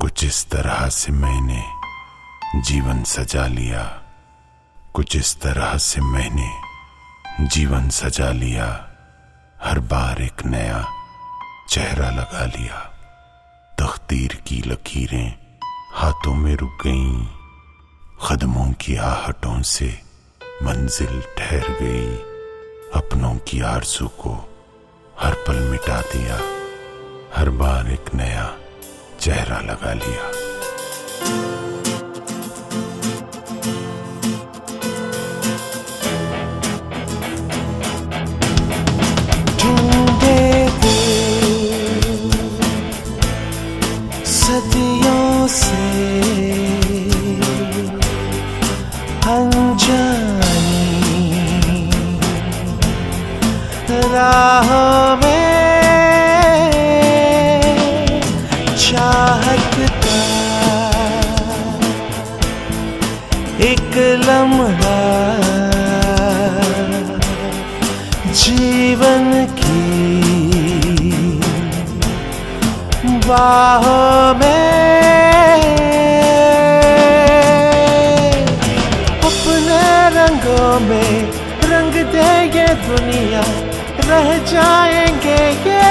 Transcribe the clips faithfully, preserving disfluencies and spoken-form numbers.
कुछ इस तरह से मैंने जीवन सजा लिया, कुछ इस तरह से मैंने जीवन सजा लिया। हर बार एक नया चेहरा लगा लिया। तकदीर की लकीरें हाथों में रुक गईं, कदमों की आहटों से मंजिल ठहर गई। अपनों की आरज़ू को हर पल मिटा दिया, हर बार एक नया चेहरा लगा लिया। ढूंढे दिल सदियों से अनजानी राहों में चाहत का एक लम्हा जीवन की बाहों में अपने रंगों में रंग दे ये दुनिया, रह जाएंगे ये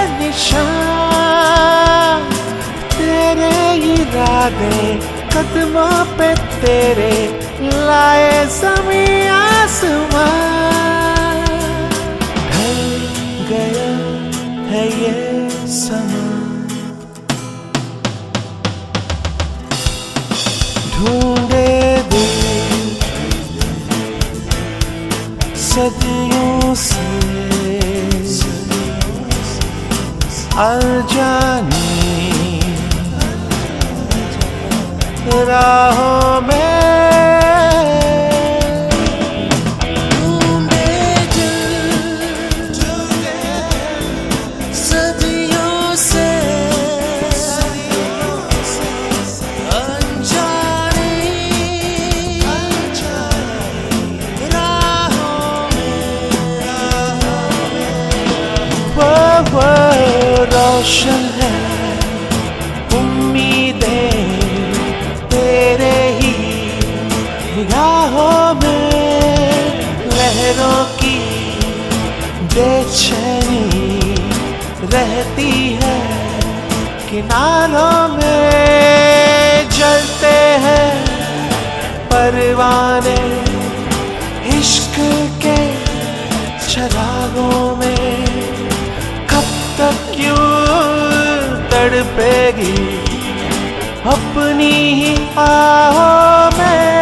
निशान। तेरे इरादे कदमों पे तेरे लाए ज़मीं आसमां। ढल गया है ये समा, ढूंढे दिल सदियों से अनजानी राहों में। ढूंढे दिल सदियों से अनजानी राहों में। वो वो रोशन है उम्मीदें तेरे ही निगाहों में। लहरों की बेचैनी रहती है किनारों में। जलते हैं परवाने इश्क के चिरागों में। कब तक क्यों तड़पेगी अपनी ही आहों में।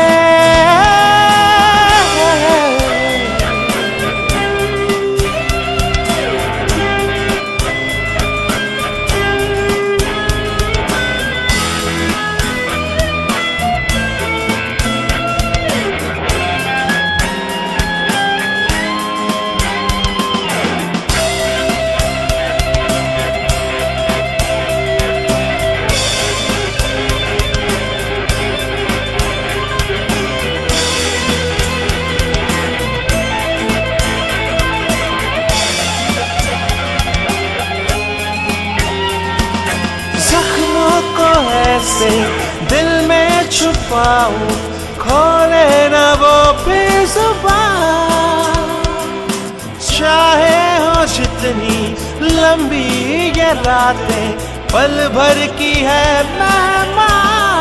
ऐसे दिल में छुपाऊं खोले न वो भी जुबान। चाहे हो जितनी लंबी ये रातें पल भर की है मेहमान।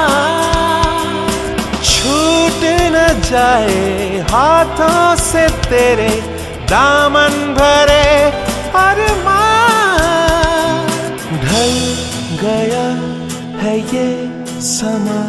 छूट न जाए हाथों से तेरे दामन भरे अरमान। ढल गया है ये समा,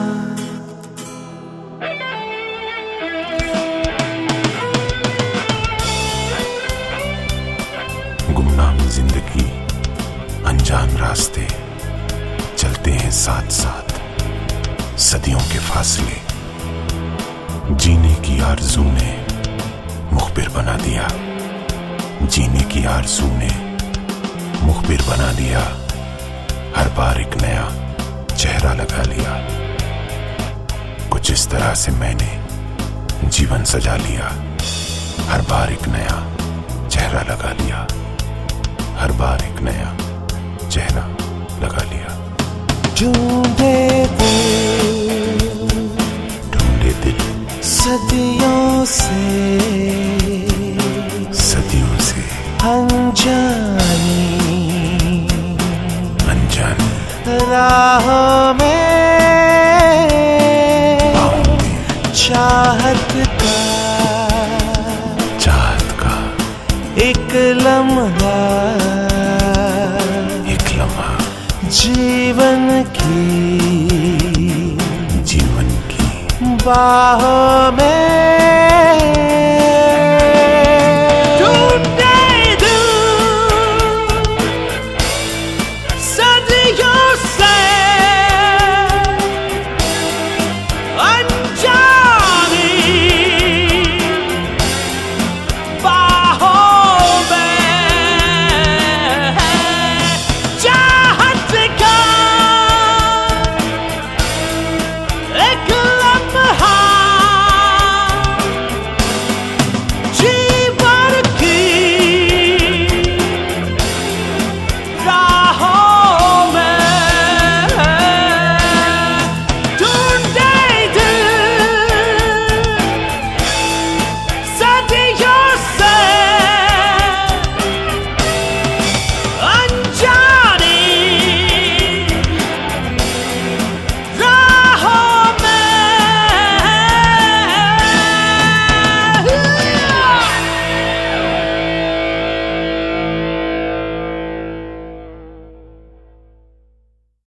गुमनाम जिंदगी अनजान रास्ते चलते हैं साथ साथ। सदियों के फासले जीने की आरज़ू ने मुखबिर बना दिया। जीने की आरज़ू ने मुखबिर बना दिया। हर बार एक नया चेहरा लगा लिया। कुछ इस तरह से मैंने जीवन सजा लिया। हर बार एक नया चेहरा लगा लिया। हर बार एक नया चेहरा लगा लिया। ढूंढे राहों में चाहत का चाहत का एक लम्हा एक लम्हा जीवन की जीवन की बाहों में